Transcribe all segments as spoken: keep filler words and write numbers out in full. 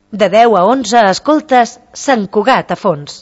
De deu a onze escoltes Sant Cugat a fons.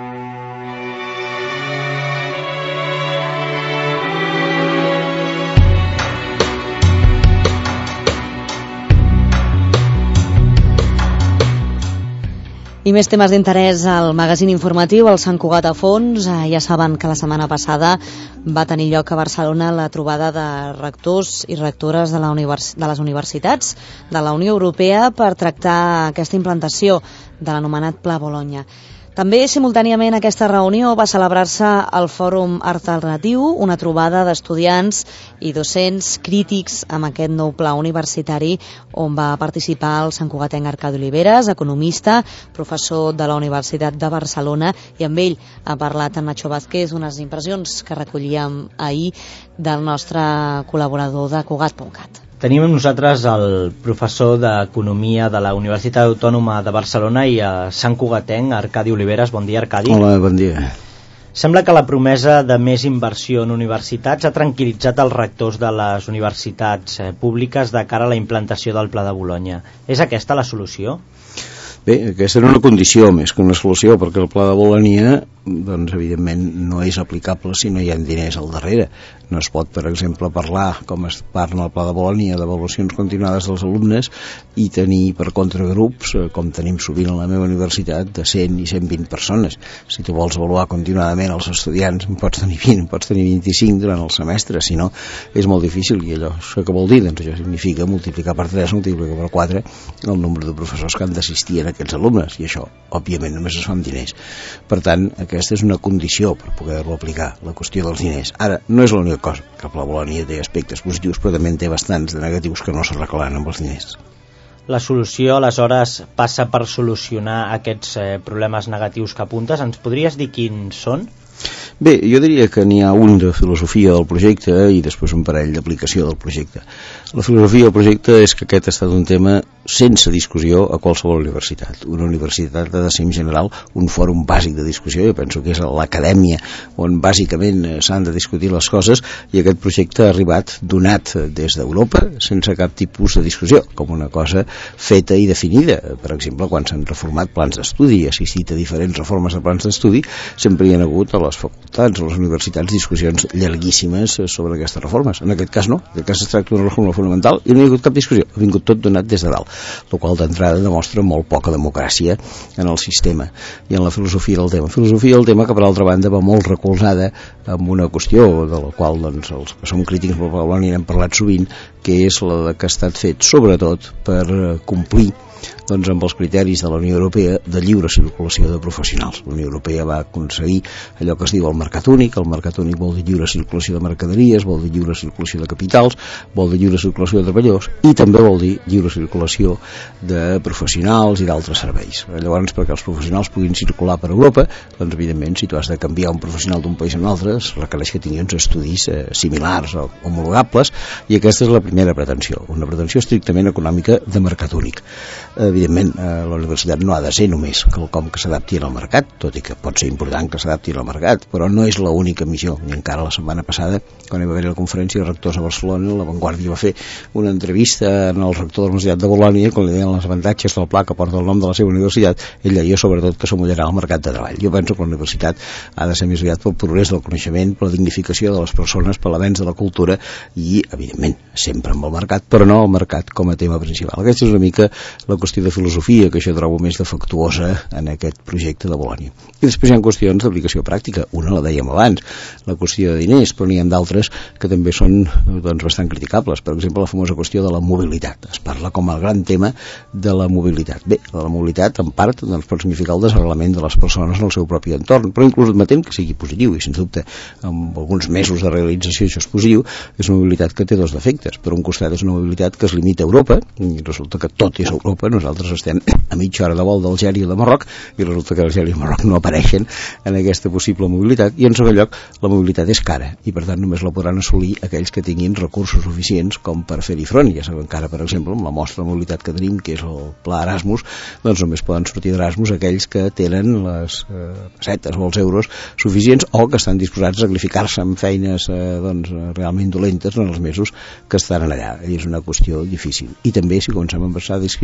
I més temes d'interès al magazín informatiu, el Sant Cugat a fons. Ja saben que la setmana passada va tenir lloc a Barcelona la trobada de rectors i rectores de, la univers... de les universitats de la Unió Europea per tractar aquesta implantació de l'anomenat Pla Bologna. També, simultàniament a aquesta reunió, va celebrar-se el Fòrum Alternatiu, una trobada d'estudiants i docents crítics amb aquest nou pla universitari, on va participar el santcugatenc Arcadi Oliveres, economista, professor de la Universitat de Barcelona, i amb ell ha parlat en Nacho Vázquez unes impressions que recollíem ahir del nostre col·laborador de Cugat punt cat. Tenim amb nosaltres el professor d'Economia de la Universitat Autònoma de Barcelona i a Sant Cugatenc, Arcadi Oliveres. Bon dia, Arcadi. Hola, bon dia. Sembla que la promesa de més inversió en universitats ha tranquil·litzat els rectors de les universitats públiques de cara a la implantació del Pla de Bologna. És aquesta la solució? Bé, aquesta era una condició més que una solució, perquè el Pla de Bologna, doncs, evidentment, no és aplicable si no hi ha diners al darrere. No es pot, per exemple, parlar, com es parla al Pla de Bologna, d'avaluacions continuades dels alumnes i tenir per contragrups, com tenim sovint a la meva universitat, de cent i cent vint persones. Si tu vols avaluar continuadament els estudiants, en pots tenir vint, en pots tenir vint-i-cinc durant el semestre, si no, és molt difícil. I allò, això què vol dir? Doncs això significa multiplicar per tres, multiplicar per quatre el nombre de professors que han d'assistir a aquests alumnes, i això, òbviament, només es fa amb diners. Per tant, aquesta és una condició per poder-lo aplicar, la qüestió dels diners. Ara, no és l'única cosa, que el Pla Bologna té aspectes positius, però també en té bastants de negatius que no s'arreglaran amb els diners. La solució, aleshores, passa per solucionar aquests eh, problemes negatius que apuntes. Ens podries dir quins són? Bé, jo diria que n'hi ha un de filosofia del projecte i després un parell d'aplicació del projecte. La filosofia del projecte és que aquest ha estat un tema sense discussió a qualsevol universitat. Una universitat ha de ser en general un fòrum bàsic de discussió. Jo penso que és l'acadèmia on bàsicament s'han de discutir les coses, i aquest projecte ha arribat donat des d'Europa sense cap tipus de discussió, com una cosa feta i definida. Per exemple, quan s'han reformat plans d'estudi i assistit a diferents reformes de plans d'estudi, sempre hi ha hagut a les facultats, a les universitats, discussions llarguíssimes sobre aquestes reformes. En aquest cas no, en aquest cas es tracta d'una reforma fonamental i no hi ha hagut cap discussió, ha vingut tot donat des de dalt, el qual d'entrada demostra molt poca democràcia en el sistema i en la filosofia del tema. Filosofia del tema que, per altra banda, va molt recolzada amb una qüestió de la qual, doncs, els que som crítics del Pla Bologna n'hem parlat sovint, que és la de que ha estat fet sobretot per complir doncs amb els criteris de la Unió Europea de lliure circulació de professionals. La Unió Europea va aconseguir allò que es diu el mercat únic. El mercat únic vol dir lliure circulació de mercaderies, vol dir lliure circulació de capitals, vol dir lliure circulació de treballadors i també vol dir lliure circulació de professionals i d'altres serveis. Llavors, perquè els professionals puguin circular per Europa, doncs evidentment, si tu has de canviar un professional d'un país a un altre, es requereix que tingui uns estudis eh, similars o homologables, i aquesta és la primera pretensió, una pretensió estrictament econòmica de mercat únic. Evidentment, eh, la universitat no ha de ser només quelcom que s'adapti al mercat, tot i que pot ser important que s'adapti al mercat, però no és l'única missió. I encara la setmana passada, quan hi va haver la conferència de rectors a Barcelona, la Vanguardia va fer una entrevista en el rector de la Universitat de Bologna, quan li deien els avantatges del pla que porta el nom de la seva universitat, ell deia sobretot que s'amollarà el mercat de treball. Jo penso que la universitat ha de ser més aviat pel progrés del coneixement, per la dignificació de les persones, per l'avenç de la cultura i, evidentment, sempre amb el mercat, però no el mercat com a tema principal. Aquesta és una mica la qüestió de filosofia que jo trobo més defectuosa en aquest projecte de Bologna. I després hi ha qüestions d'aplicació pràctica. Una la dèiem abans, la qüestió de diners, però n'hi ha d'altres que també són, doncs, bastant criticables. Per exemple, la famosa qüestió de la mobilitat. Es parla com el gran tema de la mobilitat. Bé, la mobilitat, en part, doncs, pot significar el desarrelament de les persones en el seu propi entorn, però inclús admetent que sigui positiu, i sens dubte, amb alguns mesos de realització això és positiu, és una mobilitat que té dos defectes. Per un costat és una mobilitat que es limita a Europa, i resulta que tot és Europa. Nosaltres estem a mitja hora de vol d'Algèria i de Marroc, i resulta que Algèria i Marroc no apareixen en aquesta possible mobilitat. I en segon lloc, la mobilitat és cara, i per tant només la podran assolir aquells que tinguin recursos suficients com per fer-hi front. Ja sabem que ara, per exemple, amb la mostra de mobilitat que tenim, que és el Pla Erasmus, doncs només poden sortir d'Erasmus aquells que tenen les eh, pessetes o els euros suficients, o que estan disposats a sacrificar-se en feines eh, doncs, realment dolentes en els mesos que estan allà. I és una qüestió difícil. I també, si comencem a pensar discriminació,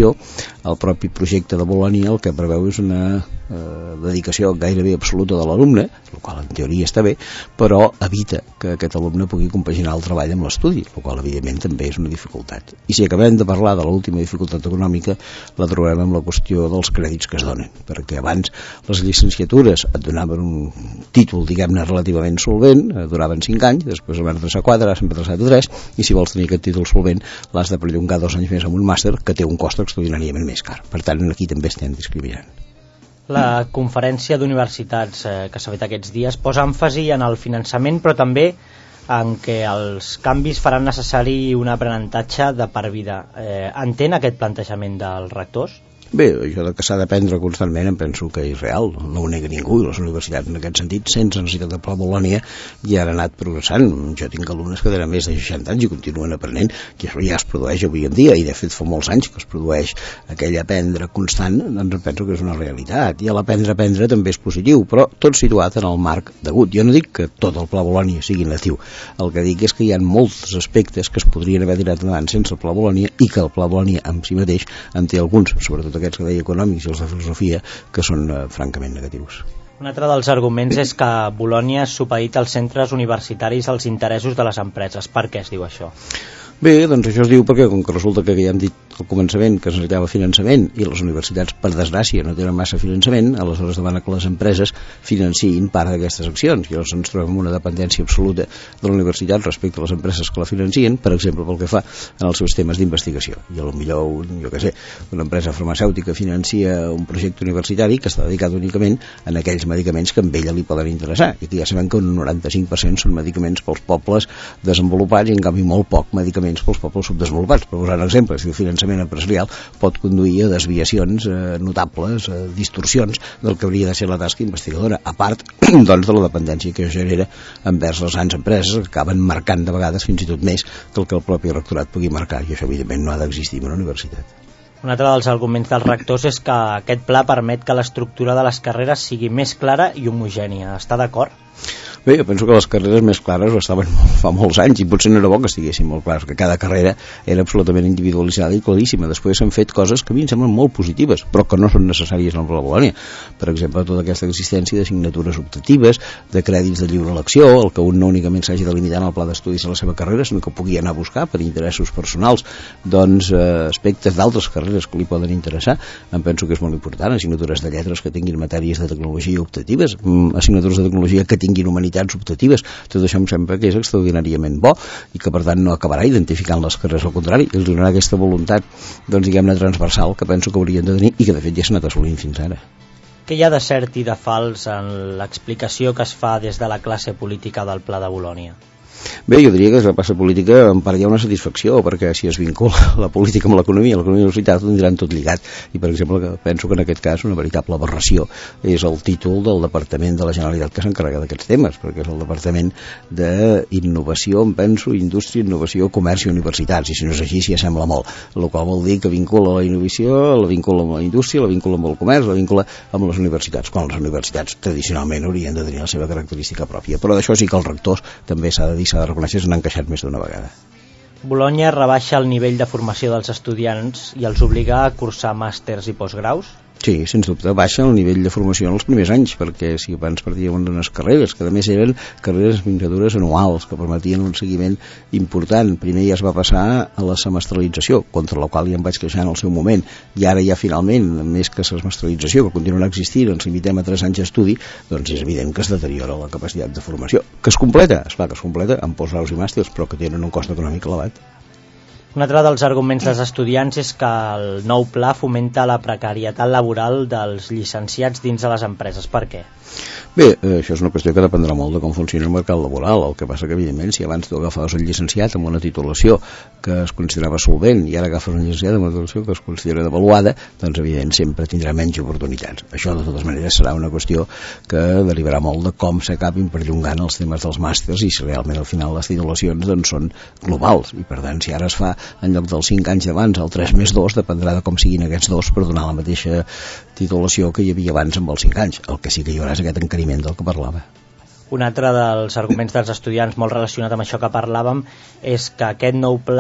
innovació. El propi projecte de Bolònia el que preveu és una eh, dedicació gairebé absoluta de l'alumne, el qual en teoria està bé, però evita que aquest alumne pugui compaginar el treball amb l'estudi, el qual evidentment també és una dificultat. I si acabem de parlar de l'última dificultat econòmica, la trobem amb la qüestió dels crèdits que es donen, perquè abans les llicenciatures et donaven un títol, diguem-ne, relativament solvent, duraven cinc anys, després el van passar quatre, ara s'han passat a tres, i si vols tenir aquest títol solvent l'has de perllongar dos anys més amb un màster que té un cost extraordinàriament més car. Per tant, aquí també estem discriminant. La conferència d'universitats eh, que s'ha fet aquests dies posa èmfasi en el finançament, però també en què els canvis faran necessari un aprenentatge de per vida. Eh, entén aquest plantejament dels rectors? Bé, això que s'ha d'aprendre constantment em penso que és real, no ho nega ningú, i les universitats en aquest sentit, sense necessitat de Pla Bolònia, ja han anat progressant. Jo tinc alumnes que tenen més de seixanta anys i continuen aprenent, que això ja es produeix avui en dia, i de fet fa molts anys que es produeix aquell aprendre constant, doncs penso que és una realitat, i l'aprendre a aprendre també és positiu, però tot situat en el marc degut. Jo no dic que tot el Pla Bolònia sigui natiu, el que dic és que hi ha molts aspectes que es podrien haver tirat endavant sense el Pla Bolònia, i que el Pla Bolònia en si mateix en té alguns, sobretot aquests que deia econòmics i els de filosofia, que són eh, francament negatius. Un altre dels arguments és que Bolònia ha supedit als centres universitaris als interessos de les empreses. Per què es diu això? Bé, doncs això es diu perquè, com que resulta que ja hem dit al començament que es necessitava finançament i les universitats, per desgràcia, no tenen massa finançament, aleshores demana que les empreses financiïn part d'aquestes accions, i llavors ens trobem una dependència absoluta de la universitat respecte a les empreses que la financien, per exemple, pel que fa en els seus temes d'investigació. I potser, jo què sé, una empresa farmacèutica financia un projecte universitari que està dedicat únicament a aquells medicaments que a ella li poden interessar. I aquí ja sabem que un noranta-cinc per cent són medicaments pels pobles desenvolupats i en canvi molt poc medicaments pels pobles subdesenvolupats. Per posar un exemple, si el finançament empresarial pot conduir a desviacions eh, notables, a distorsions del que hauria de ser la tasca investigadora, a part doncs, de la dependència que genera envers les grans empreses, que acaben marcant de vegades fins i tot més que el que el propi rectorat pugui marcar, i això evidentment no ha d'existir en una universitat. Un altre dels arguments dels rectors és que aquest pla permet que l'estructura de les carreres sigui més clara i homogènia. Està d'acord? Bé, jo penso que les carreres més clares ho estaven fa molts anys, i potser no era bo que estiguessin molt clares, que cada carrera era absolutament individualitzada i claríssima. Després s'han fet coses que a mi em semblen molt positives, però que no són necessàries en la Bolònia. Per exemple, tota aquesta existència d'assignatures optatives, de crèdits de lliure elecció, el que un no únicament s'hagi de limitar en el pla d'estudis de la seva carrera, sinó que pugui anar a buscar per interessos personals doncs, eh, aspectes d'altres carreres que li poden interessar. Em penso que és molt important. Assignatures de lletres que tinguin matèries de tecnologia optatives, assignatures de tecnologia que tinguin humanitat optatives. Tot això em sembla que és extraordinàriament bo i que per tant no acabarà identificant les carreres, al contrari, els donarà aquesta voluntat doncs diguem-ne transversal que penso que haurien de tenir i que de fet ja s'ha anat assolint fins ara. Què hi ha de cert i de fals en l'explicació que es fa des de la classe política del Pla de Bolònia? Bé, jo diria que és la classe política en part hi ha una satisfacció, perquè si es vincula la política amb l'economia, l'economia i la universitat ho tindran tot lligat, i per exemple penso que en aquest cas una veritable aberració és el títol del Departament de la Generalitat que s'encarrega d'aquests temes, perquè és el Departament d'Innovació, em penso, Indústria, Innovació, Comerç i Universitats, i si no és així, s'hi assembla molt, el qual vol dir que vincula la innovació, la vincula amb la indústria, la vincula amb el comerç, la vincula amb les universitats, quan les universitats tradicionalment haurien de tenir la seva característica pròpia, però d'això sí que els rectors també s'ha de dir, s'ha de reconèixer, s'han encaixat més d'una vegada. Bolònia rebaixa el nivell de formació dels estudiants i els obliga a cursar màsters i postgraus? Sí, sens dubte, baixa el nivell de formació en els primers anys, perquè si abans partíem d'unes carreres, que a més eren carreres administratives anuals, que permetien un seguiment important. Primer ja es va passar a la semestralització, contra la qual ja em vaig queixar en el seu moment, i ara ja finalment, més que semestralització, que continuarà existint, ens limitem a tres anys d'estudi, doncs és evident que es deteriora la capacitat de formació, que es completa, esclar que es completa amb postgraus i màsters, però que tenen un cost econòmic elevat. Un altre dels arguments dels estudiants és que el nou pla fomenta la precarietat laboral dels llicenciats dins de les empreses. Per què? Bé, eh, això és una qüestió que dependrà molt de com funciona el mercat laboral. El que passa que, evidentment, si abans tu agafaves el llicenciat amb una titulació que es considerava solvent i ara agafes un llicenciat amb una titulació que es considera devaluada, doncs, evident, sempre tindrà menys oportunitats. Això, de totes maneres, serà una qüestió que derivarà molt de com s'acabin perllongant els temes dels màsters i si realment al final les titulacions doncs, són globals. I, per tant, si ara es fa en lloc dels cinc anys d'abans el tres més dos, dependrà de com siguin aquests dos per donar la mateixa titulació que hi havia abans amb els cinc anys. El que sí que hi haurà és aquest encariment del que parlava. Un altre dels arguments dels estudiants molt relacionat amb això que parlàvem és que aquest nou pla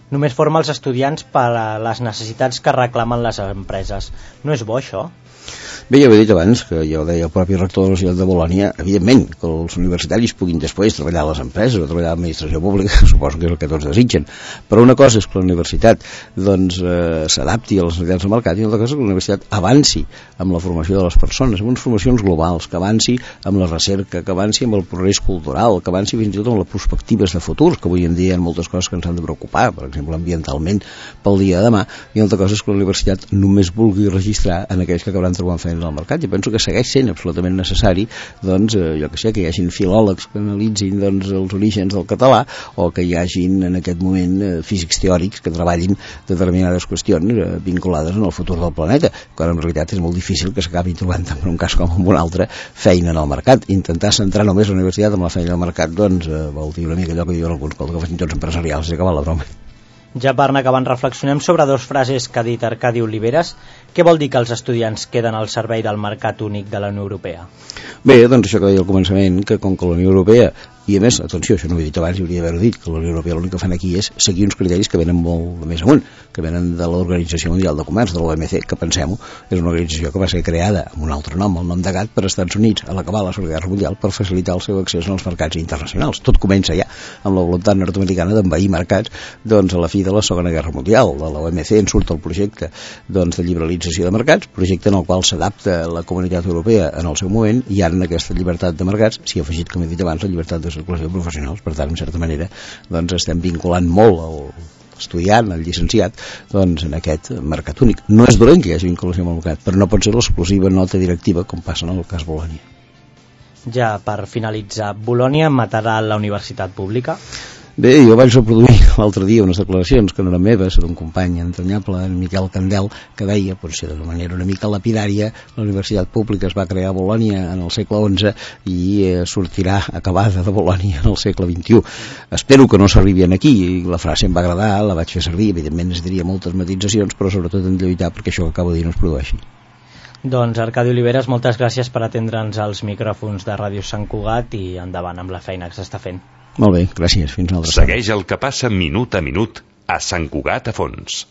només forma els estudiants per a les necessitats que reclamen les empreses. No és bo, això? Bé, ja ho he dit abans, que ja ho deia el propi rector de la Universitat de Bolònia, evidentment que els universitaris puguin després treballar a les empreses o treballar a l'administració pública, suposo que és el que tots desitgen, però una cosa és que la universitat doncs, eh, s'adapti a les necessitats del mercat, i una altra cosa és que la universitat avanci amb la formació de les persones, amb unes formacions globals, que avanci amb la recerca, que avanci amb el progrés cultural, que avanci fins i tot amb les perspectives de futur, que avui en dia hi ha moltes coses que ens han de preocupar, per exemple ambientalment pel dia de demà, i una altra cosa és que la universitat només vulgui registrar en aquells que acabaran trobant feina al mercat. Jo penso que segueix sent absolutament necessari, doncs, eh, jo que sé, que hi hagin filòlegs que analitzin doncs, els orígens del català, o que hi hagin en aquest moment eh, físics teòrics que treballin determinades qüestions eh, vinculades en el futur del planeta, quan en realitat és molt difícil que s'acabi trobant tant en un cas com en un altre feina en el mercat. Intentar centrar només la universitat amb la feina al mercat, doncs, eh, vol dir una mica allò que diuen alguns, que facin tots empresarials i acabar la broma. Ja per anar acabant, reflexionem sobre dues frases que ha dit Arcadi Oliveres. Què vol dir que els estudiants queden al servei del mercat únic de la Unió Europea? Bé, doncs això que deia al començament, que com que la Unió Europea, i a més, atenció, això no ho he dit abans, i hauria d'haver-ho dit, que la Unió Europea l'únic que fan aquí és seguir uns criteris que venen molt més amunt, que venen de l'Organització Mundial de Comerç, de l'O M C, que pensem-ho, és una organització que va ser creada amb un altre nom, el nom de GATT, per Estats Units, a l'acabar la Segona Guerra Mundial, per facilitar el seu accés als mercats internacionals. Tot comença ja amb la voluntat nord-americana d'envair mercats, doncs a la fi de la Segona Guerra Mundial. De l'O M C en surt el projecte doncs, de liberalització de mercats, projecte en el qual s'adapta la Comunitat Europea en el seu moment, i ara en aquesta llibertat de mercats s'hi ha afegit, com he dit abans, la llibertat de circulació professionals. Per tant, en certa manera, doncs, estem vinculant molt el estudiant, el llicenciat, doncs, en aquest mercat únic. No és dolent que hi hagi vinculació amb el mercat, però no pot ser l'exclusiva nota directiva, com passa en el cas Bolònia. Ja per finalitzar, Bolònia matarà la universitat pública? Bé, jo vaig reproduir l'altre dia unes declaracions que no eren meves, d'un company entranyable, en Miquel Candel, que deia, potser d'una manera una mica lapidària, la universitat pública es va crear a Bolònia en el segle onze i eh, sortirà acabada de Bolònia en el segle vint-i-u. Espero que no s'arribi aquí, i la frase em va agradar, la vaig fer servir, evidentment es diria moltes matitzacions, però sobretot hem de lluitar perquè això que acabo de dir no es produeixi. Doncs Arcadi Oliveres, moltes gràcies per atendre'ns als micròfons de Ràdio Sant Cugat i endavant amb la feina que s'està fent. Molt bé, gràcies. Fins una altra. Segueix el que passa minut a minut a Sant Cugat a Fons.